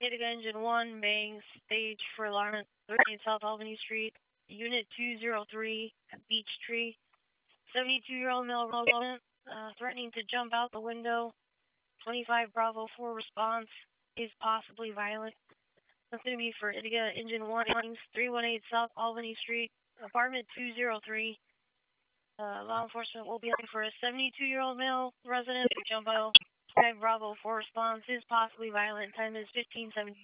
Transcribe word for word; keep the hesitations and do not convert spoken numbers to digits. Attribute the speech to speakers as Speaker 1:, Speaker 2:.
Speaker 1: Ithaca Engine one, main stage for alarm at thirteen South Albany Street, Unit two zero three, Beech Tree. seventy-two-year-old male resident uh, threatening to jump out the window. twenty-five Bravo four response is possibly violent. That's going to be for Ithaca Engine one, three one eight South Albany Street, apartment two zero three. Uh, law enforcement will be looking for a seventy-two-year-old male resident to jump out. five Bravo four response is possibly violent. Time is fifteen seventy.